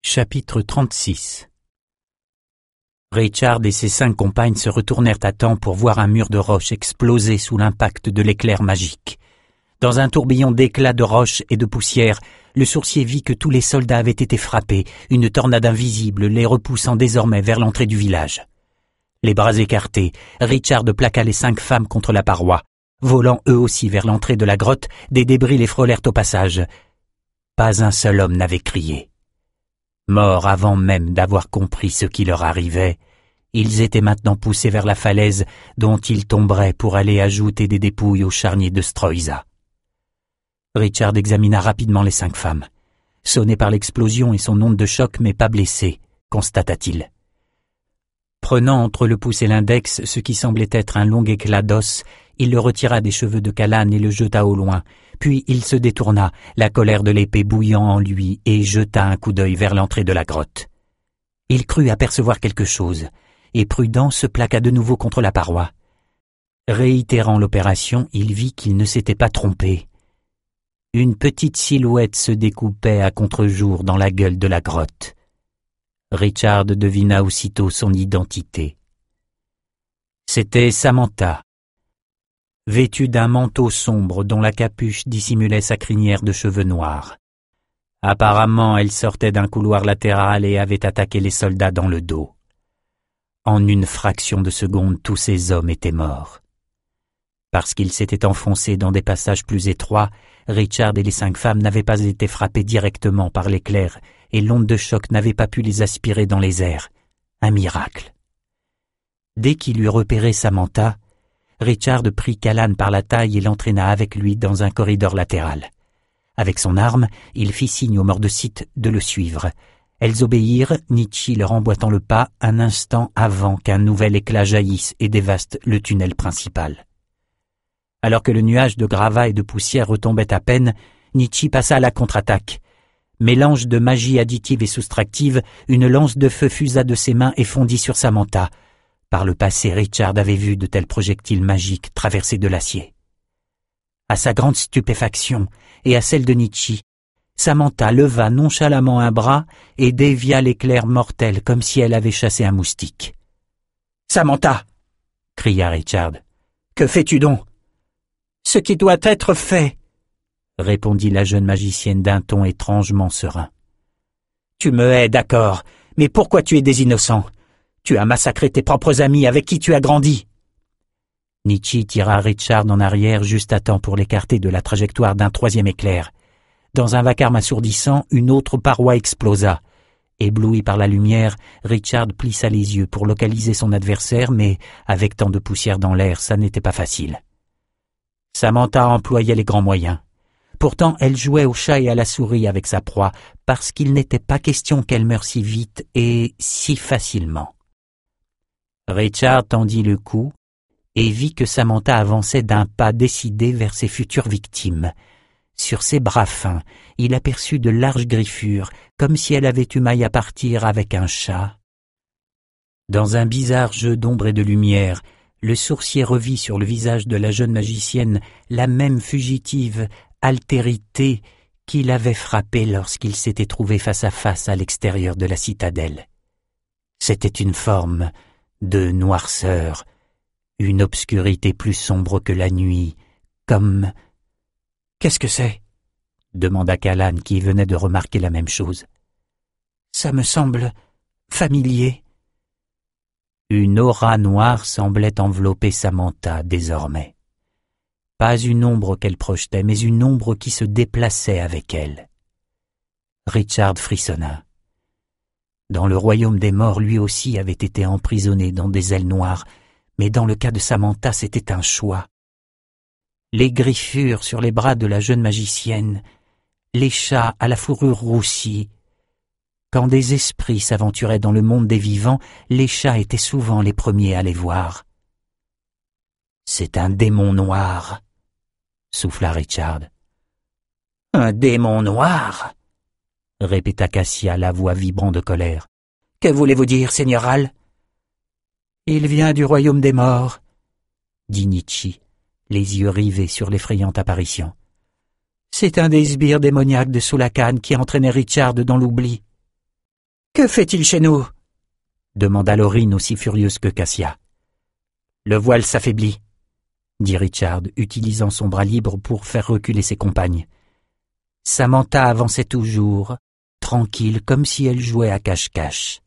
Chapitre 36. Richard et ses 5 compagnes se retournèrent à temps pour voir un mur de roche exploser sous l'impact de l'éclair magique. Dans un tourbillon d'éclats de roches et de poussière, le sourcier vit que tous les soldats avaient été frappés, une tornade invisible les repoussant désormais vers l'entrée du village. Les bras écartés, Richard plaqua les 5 femmes contre la paroi. Volant eux aussi vers l'entrée de la grotte, des débris les frôlèrent au passage. Pas un seul homme n'avait crié. Morts avant même d'avoir compris ce qui leur arrivait, ils étaient maintenant poussés vers la falaise dont ils tomberaient pour aller ajouter des dépouilles au charnier de Stroïsa. Richard examina rapidement les 5 femmes. Sonnées par l'explosion et son onde de choc, mais pas blessées, constata-t-il. Prenant entre le pouce et l'index ce qui semblait être un long éclat d'os, il le retira des cheveux de Callan et le jeta au loin, puis il se détourna, la colère de l'épée bouillant en lui, et jeta un coup d'œil vers l'entrée de la grotte. Il crut apercevoir quelque chose, et prudent se plaqua de nouveau contre la paroi. Réitérant l'opération, il vit qu'il ne s'était pas trompé. Une petite silhouette se découpait à contre-jour dans la gueule de la grotte. Richard devina aussitôt son identité. C'était Samantha, vêtue d'un manteau sombre dont la capuche dissimulait sa crinière de cheveux noirs. Apparemment, elle sortait d'un couloir latéral et avait attaqué les soldats dans le dos. En une fraction de seconde, tous ces hommes étaient morts. Parce qu'ils s'étaient enfoncés dans des passages plus étroits, Richard et les 5 femmes n'avaient pas été frappés directement par l'éclair et l'onde de choc n'avait pas pu les aspirer dans les airs. Un miracle. Dès qu'il eut repéré Samantha, Richard prit Callan par la taille et l'entraîna avec lui dans un corridor latéral. Avec son arme, il fit signe aux morts de site de le suivre. Elles obéirent, Nietzsche leur emboîtant le pas un instant avant qu'un nouvel éclat jaillisse et dévaste le tunnel principal. Alors que le nuage de gravats et de poussière retombait à peine, Nietzsche passa à la contre-attaque. Mélange de magie additive et soustractive, une lance de feu fusa de ses mains et fondit sur Samantha. Par le passé, Richard avait vu de tels projectiles magiques traverser de l'acier. À sa grande stupéfaction et à celle de Nietzsche, Samantha leva nonchalamment un bras et dévia l'éclair mortel comme si elle avait chassé un moustique. « Samantha !» cria Richard. « Que fais-tu donc ?»« Ce qui doit être fait !» répondit la jeune magicienne d'un ton étrangement serein. « Tu me hais, d'accord, mais pourquoi tuer des innocents ? Tu as massacré tes propres amis avec qui tu as grandi. » Nietzsche tira Richard en arrière juste à temps pour l'écarter de la trajectoire d'un 3e éclair. Dans un vacarme assourdissant, une autre paroi explosa. Ébloui par la lumière, Richard plissa les yeux pour localiser son adversaire, mais avec tant de poussière dans l'air, ça n'était pas facile. Samantha employait les grands moyens. Pourtant, elle jouait au chat et à la souris avec sa proie, parce qu'il n'était pas question qu'elle meure si vite et si facilement. Richard tendit le cou et vit que Samantha avançait d'un pas décidé vers ses futures victimes. Sur ses bras fins, il aperçut de larges griffures, comme si elle avait eu maille à partir avec un chat. Dans un bizarre jeu d'ombre et de lumière, le sourcier revit sur le visage de la jeune magicienne la même fugitive altérité qu'il avait frappée lorsqu'il s'était trouvé face à face à l'extérieur de la citadelle. C'était une forme de noirceur, une obscurité plus sombre que la nuit, comme... « Qu'est-ce que c'est ?» demanda Callan qui venait de remarquer la même chose. « Ça me semble familier. » Une aura noire semblait envelopper Samantha désormais. Pas une ombre qu'elle projetait, mais une ombre qui se déplaçait avec elle. Richard frissonna. Dans le royaume des morts, lui aussi avait été emprisonné dans des ailes noires, mais dans le cas de Samantha, c'était un choix. Les griffures sur les bras de la jeune magicienne, les chats à la fourrure roussie. Quand des esprits s'aventuraient dans le monde des vivants, les chats étaient souvent les premiers à les voir. « C'est un démon noir !» souffla Richard. « Un démon noir !» répéta Cassia, la voix vibrant de colère. « Que voulez-vous dire, Seigneur Al ?»« Il vient du royaume des morts, » dit Nietzsche, les yeux rivés sur l'effrayante apparition. « C'est un des sbires démoniaques de Soulacan qui entraînait Richard dans l'oubli. » Que fait-il chez nous? Demanda Lorine aussi furieuse que Cassia. Le voile s'affaiblit, dit Richard, utilisant son bras libre pour faire reculer ses compagnes. Samantha avançait toujours, tranquille, comme si elle jouait à cache-cache.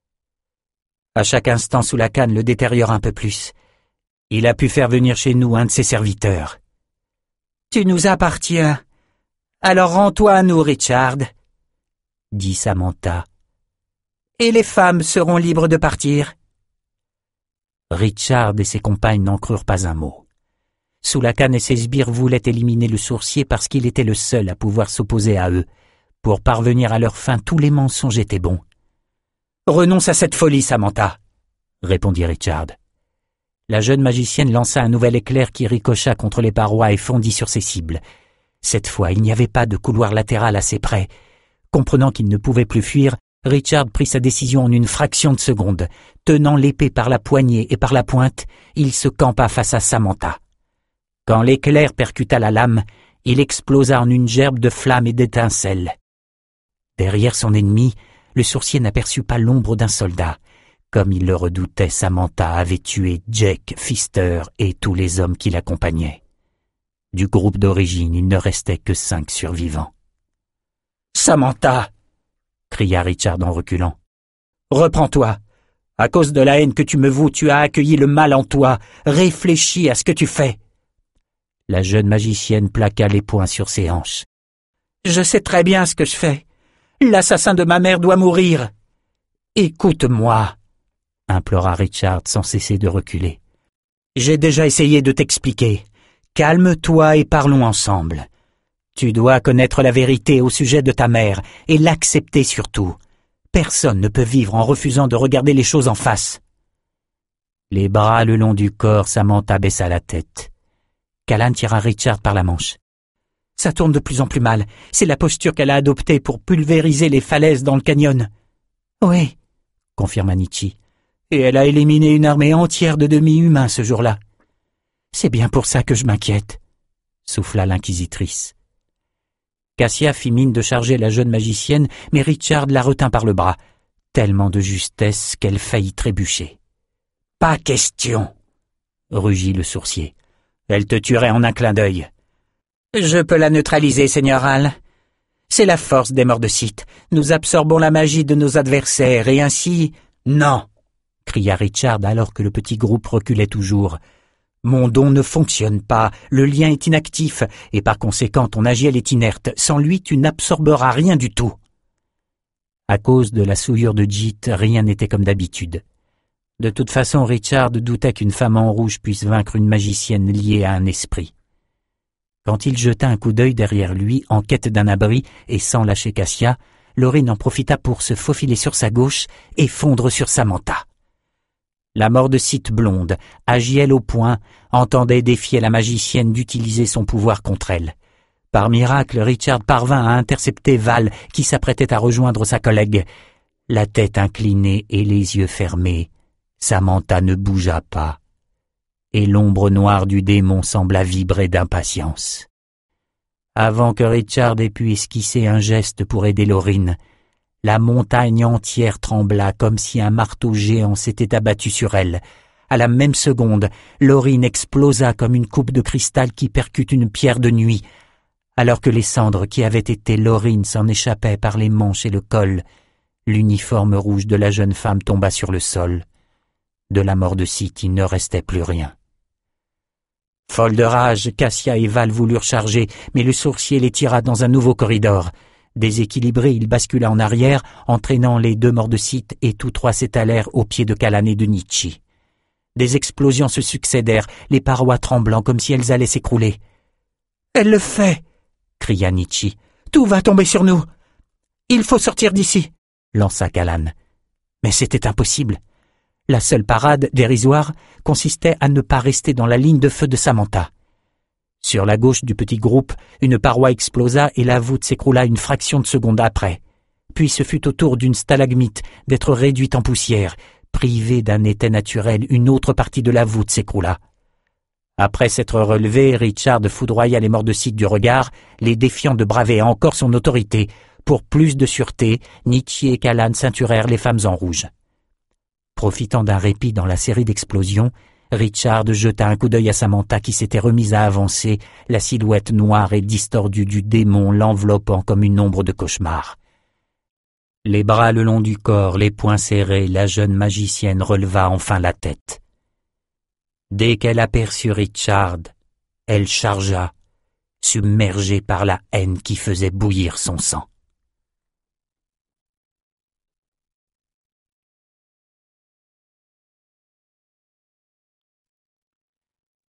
À chaque instant sous la canne le détériore un peu plus. Il a pu faire venir chez nous un de ses serviteurs. Tu nous appartiens. Alors rends-toi à nous, Richard, dit Samantha. Et les femmes seront libres de partir. Richard et ses compagnes n'en crurent pas un mot. Sous la canne et ses sbires voulaient éliminer le sourcier parce qu'il était le seul à pouvoir s'opposer à eux. Pour parvenir à leur fin, tous les mensonges étaient bons. Renonce à cette folie, Samantha, répondit Richard. La jeune magicienne lança un nouvel éclair qui ricocha contre les parois et fondit sur ses cibles. Cette fois, il n'y avait pas de couloir latéral assez près. Comprenant qu'il ne pouvait plus fuir, Richard prit sa décision en une fraction de seconde. Tenant l'épée par la poignée et par la pointe, il se campa face à Samantha. Quand l'éclair percuta la lame, il explosa en une gerbe de flammes et d'étincelles. Derrière son ennemi, le sourcier n'aperçut pas l'ombre d'un soldat. Comme il le redoutait, Samantha avait tué Jake, Pfister et tous les hommes qui l'accompagnaient. Du groupe d'origine, il ne restait que 5 survivants. « Samantha !» cria Richard en reculant. « Reprends-toi. À cause de la haine que tu me voues, tu as accueilli le mal en toi. Réfléchis à ce que tu fais. » La jeune magicienne plaqua les poings sur ses hanches. « Je sais très bien ce que je fais. L'assassin de ma mère doit mourir. Écoute-moi, implora Richard sans cesser de reculer. J'ai déjà essayé de t'expliquer. Calme-toi et parlons ensemble. Tu dois connaître la vérité au sujet de ta mère et l'accepter surtout. Personne ne peut vivre en refusant de regarder les choses en face. Les bras le long du corps, Samantha baissa la tête. Callan tira Richard par la manche. Ça tourne de plus en plus mal. C'est la posture qu'elle a adoptée pour pulvériser les falaises dans le canyon. Oui, confirma Nietzsche. Et elle a éliminé une armée entière de demi-humains ce jour-là. C'est bien pour ça que je m'inquiète, souffla l'inquisitrice. Cassia fit mine de charger la jeune magicienne, mais Richard la retint par le bras, tellement de justesse qu'elle faillit trébucher. « Pas question !» rugit le sourcier. « Elle te tuerait en un clin d'œil. »« Je peux la neutraliser, Seigneur Hal. C'est la force des morts de Sith. Nous absorbons la magie de nos adversaires et ainsi... »« Non !» cria Richard alors que le petit groupe reculait toujours. « Mon don ne fonctionne pas, le lien est inactif, et par conséquent ton agiel est inerte. Sans lui, tu n'absorberas rien du tout. » À cause de la souillure de Jit, rien n'était comme d'habitude. De toute façon, Richard doutait qu'une femme en rouge puisse vaincre une magicienne liée à un esprit. Quand il jeta un coup d'œil derrière lui, en quête d'un abri et sans lâcher Cassia, Lorine en profita pour se faufiler sur sa gauche et fondre sur Samantha. La mort de Sith blonde, agiel au poing, entendait défier la magicienne d'utiliser son pouvoir contre elle. Par miracle, Richard parvint à intercepter Val, qui s'apprêtait à rejoindre sa collègue. La tête inclinée et les yeux fermés, Samantha ne bougea pas, et l'ombre noire du démon sembla vibrer d'impatience. Avant que Richard ait pu esquisser un geste pour aider Lorine, la montagne entière trembla comme si un marteau géant s'était abattu sur elle. À la même seconde, Lorine explosa comme une coupe de cristal qui percute une pierre de nuit. Alors que les cendres qui avaient été Lorine s'en échappaient par les manches et le col, l'uniforme rouge de la jeune femme tomba sur le sol. De la mort de Sith, il ne restait plus rien. Folle de rage, Cassia et Val voulurent charger, mais le sourcier les tira dans un nouveau corridor. Déséquilibré, il bascula en arrière, entraînant les 2 morts de Sith, et tous 3 s'étalèrent aux pieds de Callan et de Nietzsche. Des explosions se succédèrent, les parois tremblant comme si elles allaient s'écrouler. « Elle le fait !» cria Nietzsche. « Tout va tomber sur nous !»« Il faut sortir d'ici !» lança Callan. Mais c'était impossible. La seule parade, dérisoire, consistait à ne pas rester dans la ligne de feu de Samantha. Sur la gauche du petit groupe, une paroi explosa et la voûte s'écroula une fraction de seconde après. Puis ce fut au tour d'une stalagmite d'être réduite en poussière. Privée d'un étai naturel, une autre partie de la voûte s'écroula. Après s'être relevé, Richard foudroya les morts de Sith du regard, les défiant de braver encore son autorité. Pour plus de sûreté, Nietzsche et Callan ceinturèrent les femmes en rouge. Profitant d'un répit dans la série d'explosions, Richard jeta un coup d'œil à Samantha qui s'était remise à avancer, la silhouette noire et distordue du démon l'enveloppant comme une ombre de cauchemar. Les bras le long du corps, les poings serrés, la jeune magicienne releva enfin la tête. Dès qu'elle aperçut Richard, elle chargea, submergée par la haine qui faisait bouillir son sang.